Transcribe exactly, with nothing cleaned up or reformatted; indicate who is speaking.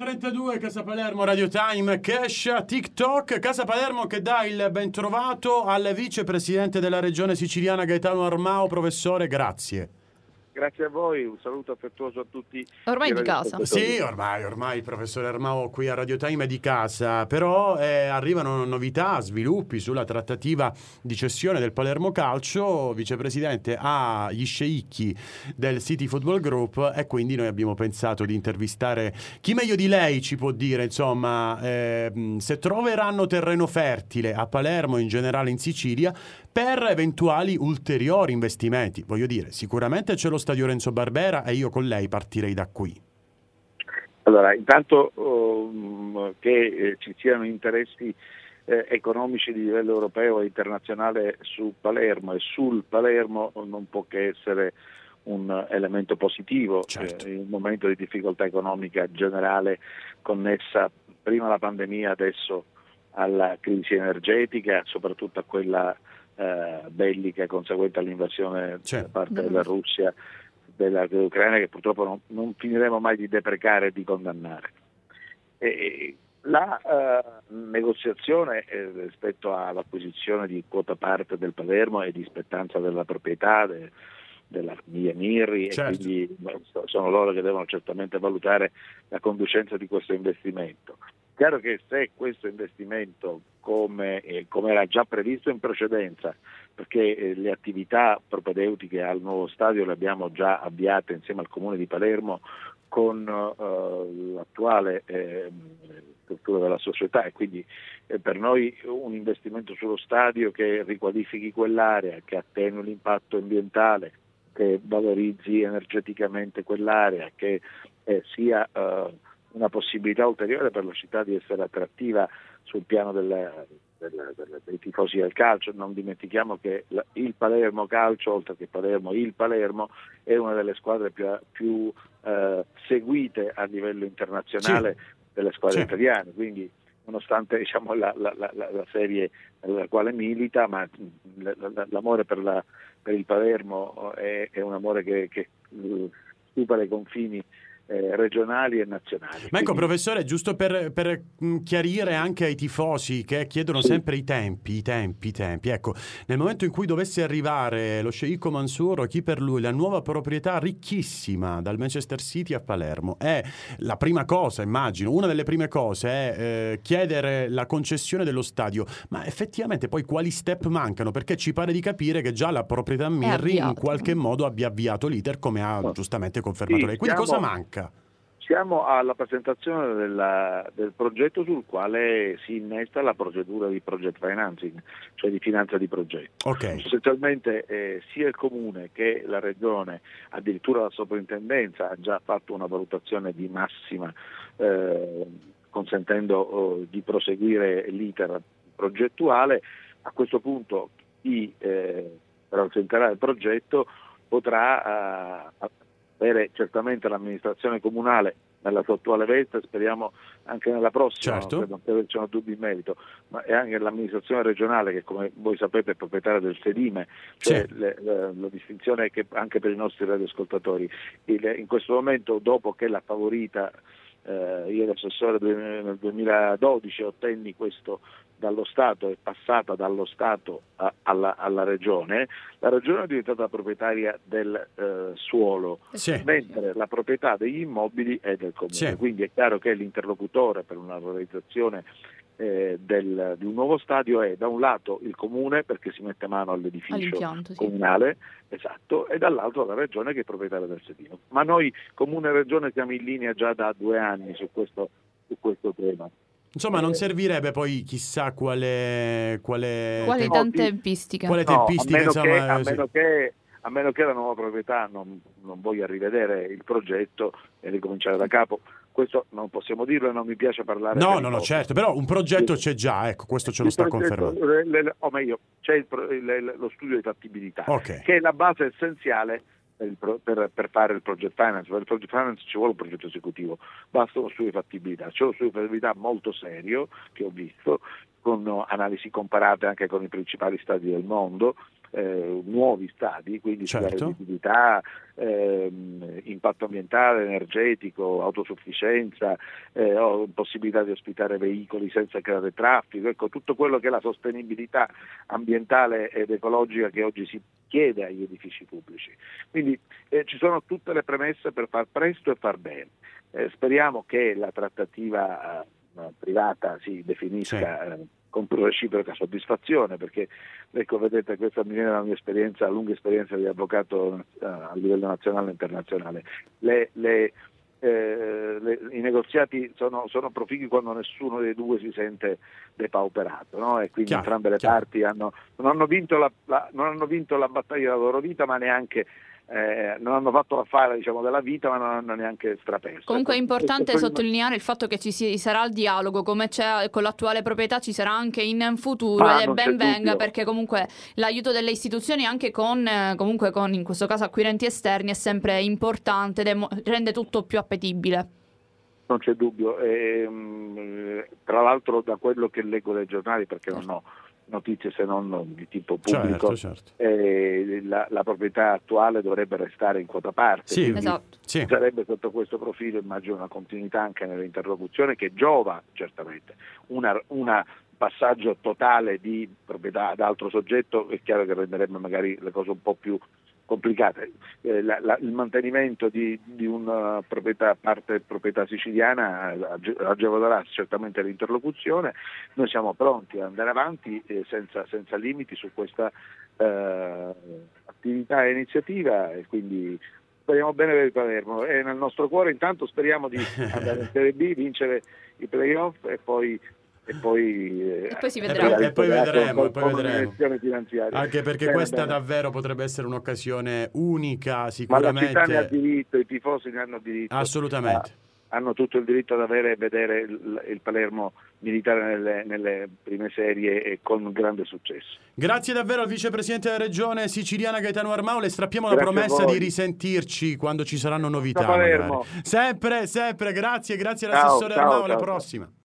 Speaker 1: trentadue Casa Palermo, Radio Time, Cash, TikTok. Casa Palermo che dà il bentrovato al vicepresidente della regione siciliana Gaetano Armao. Professore, grazie.
Speaker 2: Grazie a voi, un saluto affettuoso a tutti.
Speaker 3: Ormai di casa.
Speaker 1: Sì, ormai, ormai il professore Armao qui a Radio Time è di casa, però eh, arrivano novità, sviluppi sulla trattativa di cessione del Palermo Calcio. Vicepresidente ha gli sceicchi del City Football Group e quindi noi abbiamo pensato di intervistare chi meglio di lei ci può dire, insomma, eh, se troveranno terreno fertile a Palermo, in generale in Sicilia, per eventuali ulteriori investimenti. Voglio dire, sicuramente c'è lo stadio Renzo Barbera e io con lei partirei da qui.
Speaker 2: Allora, intanto um, che eh, ci siano interessi eh, economici di livello europeo e internazionale su Palermo e sul Palermo non può che essere un elemento positivo,
Speaker 1: certo.
Speaker 2: eh, in un momento di difficoltà economica generale connessa prima alla pandemia, adesso alla crisi energetica, soprattutto a quella eh, bellica conseguente all'invasione
Speaker 1: certo.
Speaker 2: da parte della Russia della, dell'Ucraina, che purtroppo non, non finiremo mai di deprecare e di condannare. E la uh, negoziazione eh, rispetto all'acquisizione di quota parte del Palermo è di spettanza della proprietà de, della famiglia Mirri, certo. E quindi sono loro che devono certamente valutare la conducenza di questo investimento. Chiaro che se questo investimento, come, eh, come era già previsto in precedenza, perché eh, le attività propedeutiche al nuovo stadio le abbiamo già avviate insieme al Comune di Palermo con eh, l'attuale eh, struttura della società, e quindi eh, per noi un investimento sullo stadio che riqualifichi quell'area, che attenui l'impatto ambientale, che valorizzi energeticamente quell'area, che eh, sia eh, una possibilità ulteriore per la città di essere attrattiva sul piano delle, delle, delle, dei tifosi del calcio. Non dimentichiamo che la, il Palermo Calcio, oltre che Palermo, il Palermo è una delle squadre più, più eh, seguite a livello internazionale, sì, delle squadre sì. italiane, quindi nonostante diciamo, la, la, la, la serie nella quale milita, ma l'amore per, la, per il Palermo è, è un amore che, che supera i confini Eh, regionali e nazionali.
Speaker 1: Ma ecco,
Speaker 2: Quindi,
Speaker 1: professore, giusto per, per mh, chiarire anche ai tifosi che chiedono sì. sempre i tempi, i tempi, i tempi. Ecco, nel momento in cui dovesse arrivare lo sceicco Mansour, chi per lui la nuova proprietà ricchissima dal Manchester City a Palermo, è la prima cosa, immagino, una delle prime cose è eh, chiedere la concessione dello stadio, ma effettivamente poi quali step mancano? Perché ci pare di capire che già la proprietà Mirri in qualche modo abbia avviato l'iter, come ha no. giustamente confermato
Speaker 2: sì,
Speaker 1: lei. Quindi
Speaker 2: siamo...
Speaker 1: cosa manca?
Speaker 2: Siamo alla presentazione della, del progetto sul quale si innesta la procedura di project financing, cioè di finanza di progetto.
Speaker 1: Okay.
Speaker 2: Sostanzialmente eh, sia il Comune che la Regione, addirittura la Soprintendenza, ha già fatto una valutazione di massima eh, consentendo oh, di proseguire l'iter progettuale. A questo punto chi eh, presenterà il progetto potrà eh, avere certamente l'amministrazione comunale nella sua attuale veste, speriamo anche nella prossima,
Speaker 1: certo.
Speaker 2: non credo ci siano dubbi in merito, ma è anche l'amministrazione regionale che, come voi sapete, è proprietaria del Sedime, cioè
Speaker 1: sì.
Speaker 2: le, le, la distinzione è che anche per i nostri radioascoltatori, il, in questo momento, dopo che l'ha favorita, eh, io ero assessore nel duemiladodici, ottenni questo dallo Stato, è passata dallo Stato a, alla, alla Regione, la Regione è diventata proprietaria del eh, suolo,
Speaker 1: sì.
Speaker 2: mentre la proprietà degli immobili è del Comune,
Speaker 1: sì.
Speaker 2: quindi è chiaro che l'interlocutore per una realizzazione eh, del, di un nuovo stadio è da un lato il Comune, perché si mette mano all'edificio comunale, sì. esatto, e dall'altro la Regione che è proprietaria del Sedino. Ma noi Comune e Regione siamo in linea già da due anni su questo, su questo tema.
Speaker 1: Insomma, non servirebbe poi chissà quale quale,
Speaker 3: quale
Speaker 1: tem-
Speaker 3: tempistica.
Speaker 1: Quale
Speaker 2: no,
Speaker 1: tempistica,
Speaker 2: a meno
Speaker 1: insomma,
Speaker 2: che, a
Speaker 1: sì.
Speaker 2: meno che a meno che la nuova proprietà non, non voglia rivedere il progetto e ricominciare da capo. Questo non possiamo dirlo e non mi piace parlare
Speaker 1: No,
Speaker 2: per
Speaker 1: no,
Speaker 2: i
Speaker 1: no,
Speaker 2: pochi.
Speaker 1: certo, però un progetto c'è già, ecco, questo ce lo
Speaker 2: il
Speaker 1: sta
Speaker 2: progetto,
Speaker 1: confermando.
Speaker 2: le, le, o meglio, c'è il, il, lo studio di fattibilità,
Speaker 1: okay.
Speaker 2: che è la base essenziale per, il, per, per fare il project finance. Per il project finance ci vuole un progetto esecutivo, basta uno studio di fattibilità. C'è uno studio di fattibilità molto serio che ho visto, con analisi comparate anche con i principali stati del mondo, eh, nuovi stadi, quindi
Speaker 1: certo.
Speaker 2: sulla redditività, ehm, impatto ambientale, energetico, autosufficienza, eh, o possibilità di ospitare veicoli senza creare traffico, ecco, tutto quello che è la sostenibilità ambientale ed ecologica che oggi si chiede agli edifici pubblici. Quindi eh, ci sono tutte le premesse per far presto e far bene. Eh, speriamo che la trattativa eh, privata si definisca sì. eh, con più reciproca soddisfazione, perché ecco, vedete, questa mi viene dalla mia esperienza, lunga esperienza di avvocato eh, a livello nazionale e internazionale. Le, le, eh, le, i negoziati sono, sono proficui quando nessuno dei due si sente depauperato, no? E quindi
Speaker 1: chiaro,
Speaker 2: entrambe le
Speaker 1: chiaro.
Speaker 2: parti hanno, non, hanno vinto la, la, non hanno vinto la battaglia della loro vita, ma neanche Eh, non hanno fatto l'affare, diciamo, della vita, ma non hanno neanche straperso.
Speaker 3: Comunque è importante
Speaker 2: Questo
Speaker 3: sottolineare il fatto che ci si, sarà il dialogo, come c'è con l'attuale proprietà, ci sarà anche in futuro,
Speaker 2: Ma
Speaker 3: ed è
Speaker 2: non c'è
Speaker 3: ben venga,
Speaker 2: dubbio.
Speaker 3: perché comunque l'aiuto delle istituzioni anche con, eh, comunque con, in questo caso, acquirenti esterni è sempre importante ed è mo- rende tutto più appetibile.
Speaker 2: Non c'è dubbio. E, mh, tra l'altro, da quello che leggo dai giornali, perché non ho notizie se non di tipo pubblico,
Speaker 1: certo, certo.
Speaker 2: Eh, la, la proprietà attuale dovrebbe restare in quota parte,
Speaker 1: Sì,
Speaker 2: quindi
Speaker 3: esatto.
Speaker 1: sì.
Speaker 2: sarebbe sotto questo profilo, immagino, una continuità anche nell'interlocuzione che giova certamente. Una, una passaggio totale di proprietà ad altro soggetto è chiaro che renderebbe magari le cose un po' più complicate. Eh, la, la, il mantenimento di, di una proprietà, parte proprietà siciliana, age, agevolerà certamente l'interlocuzione. Noi siamo pronti ad andare avanti eh, senza, senza limiti su questa eh, attività e iniziativa, e quindi speriamo bene per il Palermo. E nel nostro cuore intanto speriamo di andare in Serie B, vincere i playoff e poi e poi, eh,
Speaker 3: E poi si
Speaker 1: E
Speaker 3: vedrà.
Speaker 1: poi, e poi vedremo, e
Speaker 2: con,
Speaker 1: poi
Speaker 2: con
Speaker 1: vedremo.
Speaker 2: un'iniezione finanziaria.
Speaker 1: Anche perché
Speaker 2: Bene,
Speaker 1: questa
Speaker 2: bene.
Speaker 1: davvero potrebbe essere un'occasione unica,
Speaker 2: Ma la città ne ha
Speaker 1: sicuramente.
Speaker 2: diritto, i tifosi ne hanno diritto,
Speaker 1: Assolutamente.
Speaker 2: a, hanno tutto il diritto ad avere e vedere il, il Palermo militare nelle, nelle prime serie e con grande successo.
Speaker 1: Grazie davvero al vicepresidente della regione siciliana Gaetano Armao, le strappiamo la
Speaker 2: Grazie a
Speaker 1: promessa
Speaker 2: voi.
Speaker 1: di risentirci quando ci saranno novità.
Speaker 2: Palermo.
Speaker 1: Magari. Sempre, sempre, grazie, grazie
Speaker 2: Ciao,
Speaker 1: all'assessore
Speaker 2: ciao,
Speaker 1: Armao, alla
Speaker 2: ciao.
Speaker 1: prossima.